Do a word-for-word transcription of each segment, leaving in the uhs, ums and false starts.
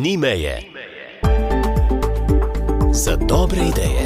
Ni meje. Za dobre ideje.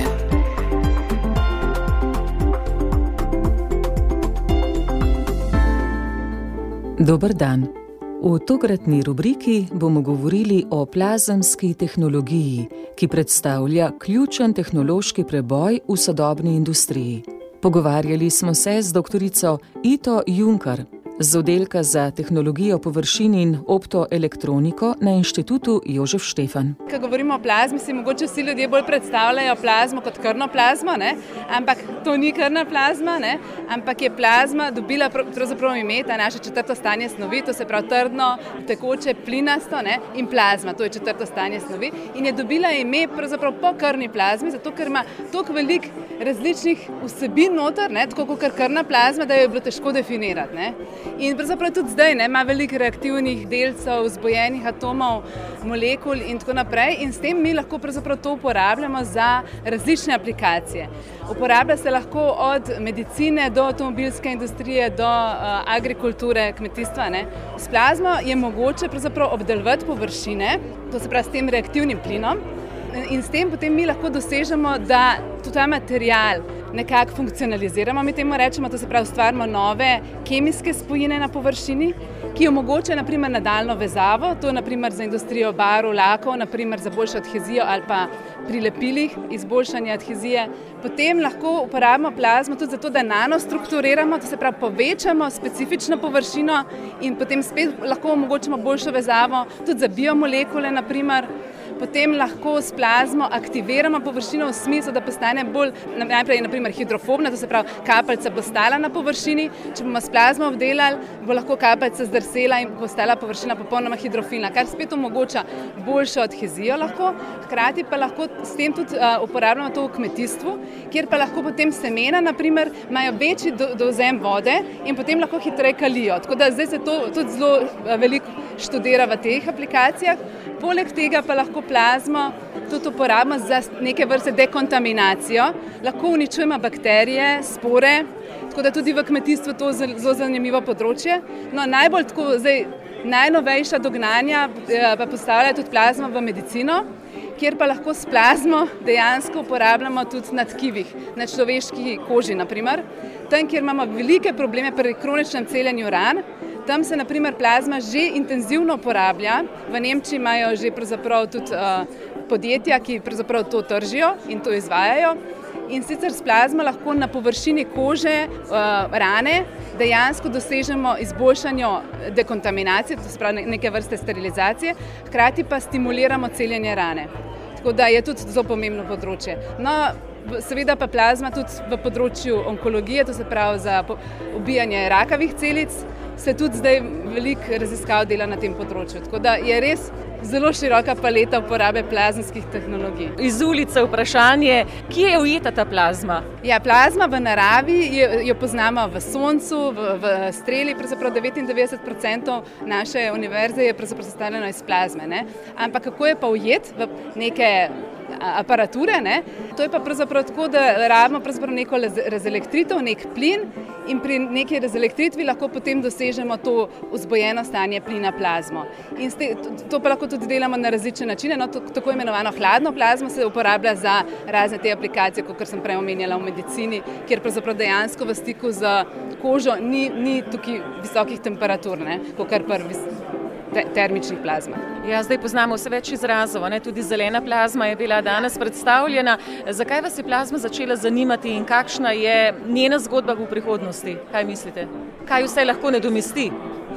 Dober dan. V tokratni rubriki bomo govorili o plazemski tehnologiji, ki predstavlja ključen tehnološki preboj v sodobni industriji. Pogovarjali smo se z doktorico Ito Junkar z oddelka za tehnologijo površin in optoelektroniko na Inštitutu Jožef Štefan. Ko govorimo o plazmi, si mogoče vsi ljudje bolj predstavljajo plazmo kot krvno plazmo, ne? Ampak to ni krvna plazma, ne? Ampak je plazma dobila pravzaprav ime, ta naše četrto stanje snovi, to se pravi trdno, tekoče, plinasto, ne? In plazma, to je četrto stanje snovi. In je dobila ime pravzaprav po krvni plazmi, zato ker ima toliko veliko različnih vsebin noter, ne? Tako kot krvna plazma, da jo je bilo težko definirati, ne? In pravzaprav tudi zdaj ne, ima veliko reaktivnih delcev, vzbojenih atomov, molekul in tako naprej. In s tem mi lahko pravzaprav to uporabljamo za različne aplikacije. Uporablja se lahko od medicine do avtomobilske industrije, do uh, agrikulture, kmetijstva, ne. S plazmo je mogoče pravzaprav obdelovati površine, to se pravi s tem reaktivnim plinom. In s tem potem mi lahko dosežemo, da tudi ta material nekako funkcionaliziramo, mi temu rečemo, to se pravi ustvarimo nove kemijske spojine na površini, ki omogočajo naprimer nadaljnjo vezavo, to je naprimer za industrijo barv, lakov, naprimer za boljšo adhezijo ali pa pri lepilih, izboljšanje adhezije. Potem lahko uporabimo plazmo tudi zato, da nanostrukturiramo, to se pravi povečamo specifično površino in potem spet lahko omogočimo boljšo vezavo, tudi za biomolekule naprimer. Potem lahko s plazmo aktiviramo površino v smislu, da postane bolj najprej naprimer hidrofobna, to se pravi kapljica bo stala na površini. Če bomo s plazmo obdelali, bo lahko kapljica zdrsela in postala površina popolnoma hidrofilna, kar spet omogoča boljšo adhezijo lahko. Hkrati pa lahko s tem tudi uh, uporabljamo to v kmetijstvu, kjer pa lahko potem semena naprimer imajo večji do, dovzem vode in potem lahko hitreje kalijo. Tako da zdaj se to tudi zelo uh, veliko študira v teh aplikacijah. Poleg tega pa lahko plazmo tudi uporabimo za neke vrste dekontaminacijo. Lahko uničujemo bakterije, spore, tako da tudi v kmetijstvu to je zelo zanimivo področje. No, najbolj tako zdaj najnovejša dognanja pa postavlja tudi plazmo v medicino, kjer pa lahko s plazmo dejansko uporabljamo tudi na tkivih, na človeški koži naprimer. Tam, kjer imamo velike probleme pri kroničnem celjenju ran, tam se naprimer plazma že intenzivno uporablja. V Nemčiji imajo že pravzaprav tudi uh, podjetja, ki pravzaprav to tržijo in to izvajajo. In sicer s plazmo lahko na površini kože uh, rane dejansko dosežemo izboljšanje dekontaminacije, to se pravi neke vrste sterilizacije, hkrati pa stimuliramo celjenje rane. Tako da je tudi zelo pomembno področje. No, seveda pa plazma tudi v področju onkologije, to se pravi za ubijanje rakavih celic, se tudi zdaj veliko raziskav dela na tem področju. Tako da je res zelo široka paleta uporabe plazmskih tehnologij. Iz ulice vprašanje, kje je ujeta ta plazma? Ja, plazma v naravi je, jo poznamo v soncu, v, v streli, pravzaprav devetindevetdeset procentov naše univerze je pravzaprav sestavljeno iz plazme, ne? Ampak kako je pa ujet v neke aparature, ne? To je pa pravzaprav tako, da rabimo pravzaprav neko razelektritev, nek plin in pri neki razelektritvi lahko potem dosežemo to vzbojeno stanje plina plazmo. In ste, to pa lahko tudi delamo na različne načine, no, to, tako imenovano hladno plazmo se uporablja za razne te aplikacije, kot sem prej omenjala v medicini, kjer pravzaprav dejansko v stiku z kožo ni, ni tukaj visokih temperatur, ne, kot kar prvi termičnih plazma. Ja, zdaj poznamo vse več izrazov, ne? Tudi zelena plazma je bila danes predstavljena. Zakaj vas je plazma začela zanimati in kakšna je njena zgodba v prihodnosti? Kaj mislite? Kaj vse lahko nadomesti?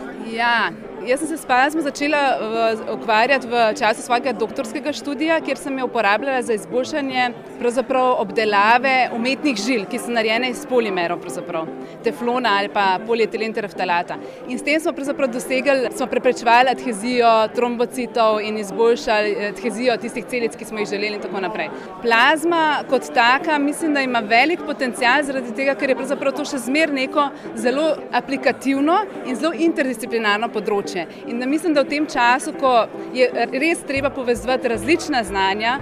Ja, jaz sem se s plazmo začela ukvarjati v času svojega doktorskega študija, kjer sem jo uporabljala za izboljšanje pravzaprav obdelave umetnih žil, ki so narejene iz polimerov, pravzaprav teflona ali pa polietilen tereftalata. In s tem smo pravzaprav dosegli, smo preprečevali adhezijo trombocitov in izboljšali adhezijo tistih celic, ki smo jih želeli in tako naprej. Plazma kot taka mislim, da ima velik potencial zaradi tega, ker je pravzaprav to še zmer neko zelo aplikativno in zelo interdisciplinarno področje. In da mislim, da v tem času, ko je res treba povezovati različna znanja,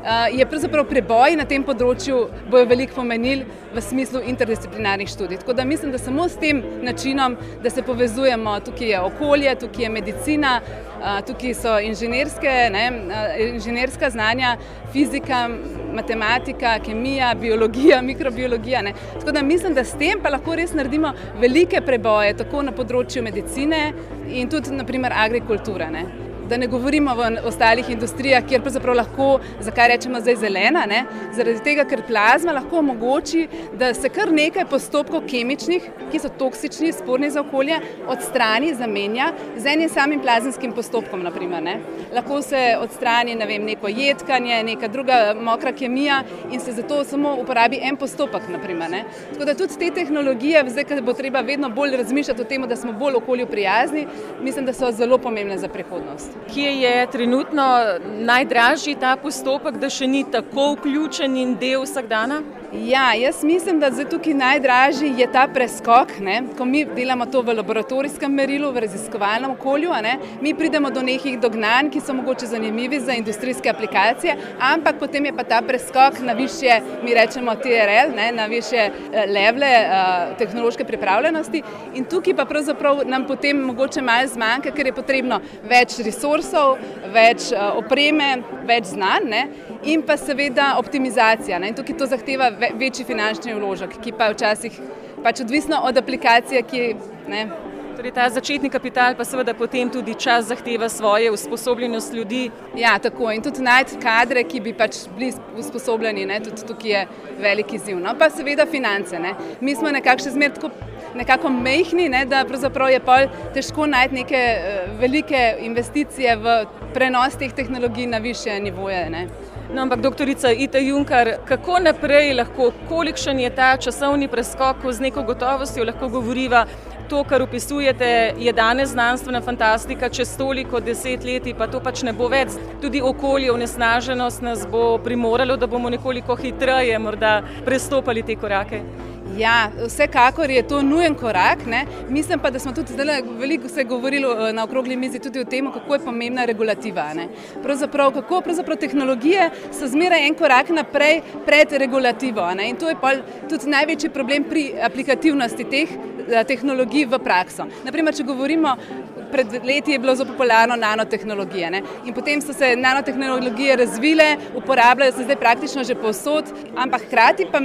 je pravzaprav preboj na tem področju bojo veliko pomenili v smislu interdisciplinarnih študij. Tako da mislim, da samo s tem načinom, da se povezujemo, tukaj je okolje, tukaj je medicina, tukaj so inženirske, ne, inženirska znanja, fizika, matematika, kemija, biologija, mikrobiologija. Ne. Tako da mislim, da s tem pa lahko res naredimo velike preboje, tako na področju medicine in tudi naprimer agrikulture. Ne. Da ne govorimo v ostalih industrijah, kjer pravzaprav lahko, zakaj rečemo zdaj zelena, ne? Zaradi tega, ker plazma lahko omogoči, da se kar nekaj postopkov kemičnih, ki so toksični, sporni za okolje, odstrani, zamenja z enim samim plazmskim postopkom, naprimer, ne? Lahko se odstrani, ne vem, neko jedkanje, neka druga mokra kemija in se zato samo uporabi en postopek, naprimer, ne? Tako da tudi te tehnologije, zdaj, ko bo treba vedno bolj razmišljati o tem, da smo bolj okolju prijazni, mislim, da so zelo pomembne za prihodnost. Kje je trenutno najdražji ta postopek, da še ni tako vključen in del vsakdana? Ja, jaz mislim, da zdaj tukaj najdražji je ta preskok, ne? Ko mi delamo to v laboratorijskem merilu, v raziskovalnem okolju, ne? Mi pridemo do nekih dognanj, ki so mogoče zanimivi za industrijske aplikacije, ampak potem je pa ta preskok na višje, mi rečemo T R L, ne? Na višje levele uh, tehnološke pripravljenosti in tukaj pa pravzaprav nam potem mogoče malo zmanjka, ker je potrebno več resursov, več uh, opreme, več znanj, ne? In pa seveda optimizacija, ne? In tukaj to zahteva večji finančni vložek, ki pa včasih pač odvisno od aplikacije, ki, ne. Torej ta začetni kapital pa seveda potem tudi čas zahteva svoje, usposobljenost ljudi. Ja, tako in tudi najti kadre, ki bi pač bili usposobljeni, ne, tudi tukaj je velik izziv. No, pa seveda finance, ne. Mi smo nekako še zmer tako nekako mehni, ne, da pravzaprav je pol težko najti neke velike investicije v prenos teh tehnologij na višje nivoje, ne. No, ampak doktorica Ita Junkar, kako naprej lahko, kolikšen je ta časovni preskok, ko z neko gotovostjo lahko govoriva, to, kar opisujete, je danes znanstvena fantastika, čez toliko desetletij pa to pač ne bo več. Tudi okolje, onesnaženost nas bo primoralo, da bomo nekoliko hitreje morda prestopali te korake. Ja, vsekakor je to nujen korak, ne. Mislim pa, da smo tudi zdaj veliko se govorilo na okrogli mizi tudi o tem, kako je pomembna regulativa, ne. Pravzaprav, kako pravzaprav tehnologije so zmeraj en korak naprej pred regulativo, ne. In to je pa tudi največji problem pri aplikativnosti teh tehnologij v prakso. Naprimer, če govorimo, pred leti je bilo zelo popularno nanotehnologije, ne. In potem so se nanotehnologije razvile, uporabljajo se zdaj praktično že povsod, ampak hkrati pa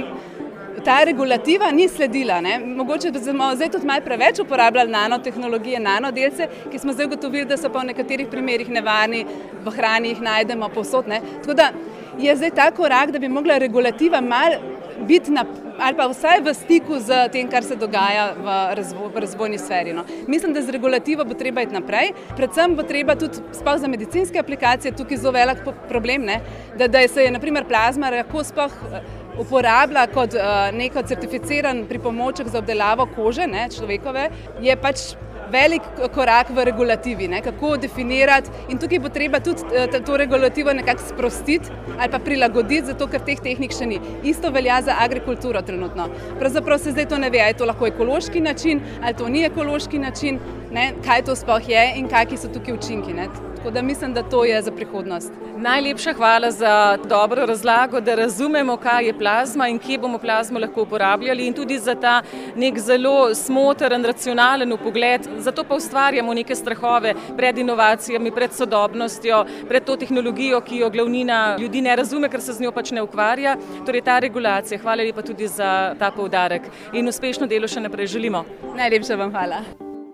ta regulativa ni sledila, ne. Mogoče smo zdaj tudi malo preveč uporabljali nanotehnologije, nanodelce, ki smo zdaj ugotovili, da so pa v nekaterih primerih nevarni, v hrani jih najdemo povsod, ne. Tako da je zdaj ta korak, da bi mogla regulativa malo biti na, ali pa vsaj v stiku z tem, kar se dogaja v, razvoj, v razvojni sferi. No. Mislim, da z regulativo bo treba iti naprej, predvsem bo treba tudi sploh za medicinske aplikacije, tukaj zelo velik problem, ne, da, da se je naprimer plazma lahko sploh uporablja kot uh, neko certificiran pripomoček za obdelavo kože, ne, človekove, je pač velik korak v regulativi, ne, kako definirati in tukaj bo treba tudi to regulativo nekako sprostiti ali pa prilagoditi, zato ker teh tehnik še ni. Isto velja za agrikulturo trenutno. Pravzaprav se zdaj to ne ve, ali je to lahko ekološki način, ali to ni ekološki način, ne, kaj to sploh je in kakšni so tukaj učinki, ne. Tako da mislim, da to je za prihodnost. Najlepša hvala za dobro razlago, da razumemo, kaj je plazma in kje bomo plazmo lahko uporabljali in tudi za ta nek zelo smotren, racionalen pogled. Zato pa ustvarjamo neke strahove pred inovacijami, pred sodobnostjo, pred to tehnologijo, ki jo glavnina ljudi ne razume, ker se z njo pač ne ukvarja. Torej ta regulacija. Hvala lepa tudi za ta poudarek in uspešno delo še naprej želimo. Najlepša vam hvala.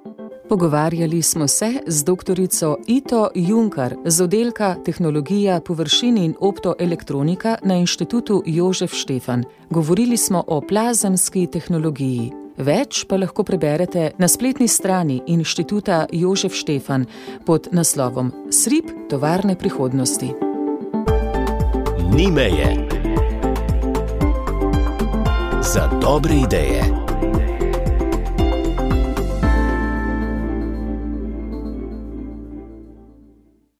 Pogovarjali smo se z doktorico Ito Junkar z oddelka Tehnologija površin in optoelektronika na Inštitutu Jožef Štefan. Govorili smo o plazemski tehnologiji. Več pa lahko preberete na spletni strani Inštituta Jožef Štefan pod naslovom S R I P tovarne prihodnosti. Ni meje za dobre ideje.